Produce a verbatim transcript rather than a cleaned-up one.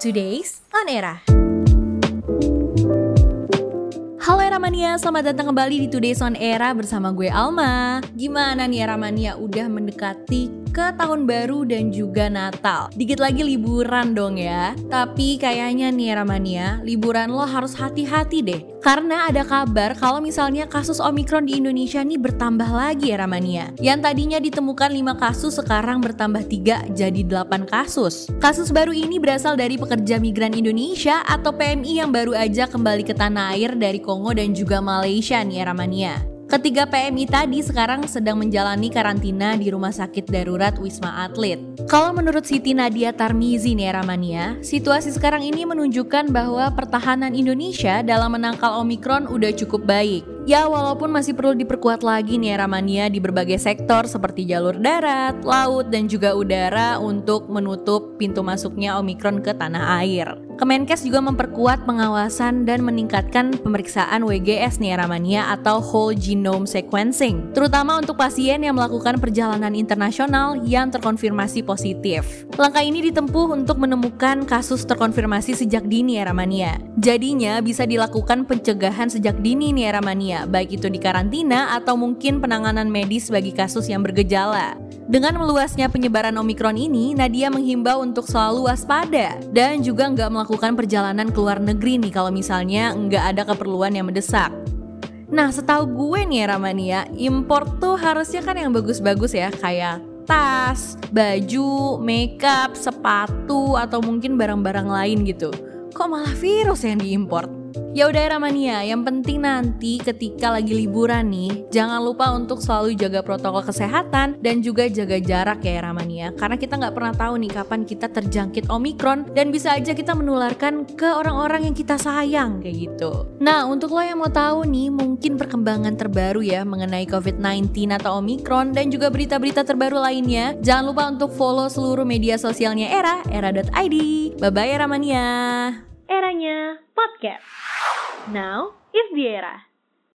Today's On Era. Halo Eramania, selamat datang kembali di Today's On Era bersama gue Alma. Gimana nih Eramania, udah mendekati ke tahun baru dan juga Natal. Dikit lagi liburan dong ya. Tapi kayaknya nih Eramania, liburan lo harus hati-hati deh. Karena ada kabar kalau misalnya kasus Omikron di Indonesia nih bertambah lagi Eramania. Yang tadinya ditemukan lima kasus sekarang bertambah tiga jadi delapan kasus. Kasus baru ini berasal dari pekerja migran Indonesia atau P M I yang baru aja kembali ke tanah air dari Kongo dan juga Malaysia nih Eramania. Ketiga P M I tadi sekarang sedang menjalani karantina di Rumah Sakit Darurat Wisma Atlet. Kalau menurut Siti Nadia Tarmizi nih Eramania, situasi sekarang ini menunjukkan bahwa pertahanan Indonesia dalam menangkal Omikron udah cukup baik. Ya walaupun masih perlu diperkuat lagi nih Eramania di berbagai sektor seperti jalur darat, laut, dan juga udara untuk menutup pintu masuknya Omikron ke tanah air. Kemenkes juga memperkuat pengawasan dan meningkatkan pemeriksaan W G S nih Eramania atau Whole Genome Sequencing, terutama untuk pasien yang melakukan perjalanan internasional yang terkonfirmasi positif. Langkah ini ditempuh untuk menemukan kasus terkonfirmasi sejak dini Eramania. Jadinya bisa dilakukan pencegahan sejak dini nih Eramania, baik itu di karantina atau mungkin penanganan medis bagi kasus yang bergejala. Dengan meluasnya penyebaran Omikron ini, Nadia menghimbau untuk selalu waspada dan juga nggak melakukan perjalanan ke luar negeri nih kalau misalnya nggak ada keperluan yang mendesak. Nah, setahu gue nih Eramania, impor tuh harusnya kan yang bagus-bagus ya, kayak tas, baju, makeup, sepatu, atau mungkin barang-barang lain gitu. Kok malah virus yang diimpor? Ya udah Eramania, yang penting nanti ketika lagi liburan nih, jangan lupa untuk selalu jaga protokol kesehatan dan juga jaga jarak ya Eramania. Karena kita nggak pernah tahu nih kapan kita terjangkit Omikron dan bisa aja kita menularkan ke orang-orang yang kita sayang kayak gitu. Nah, untuk lo yang mau tahu nih mungkin perkembangan terbaru ya mengenai covid sembilan belas atau Omikron dan juga berita-berita terbaru lainnya, jangan lupa untuk follow seluruh media sosialnya Era, era dot i d. Bye-bye Eramania. Eranya Podcast. Now is the era.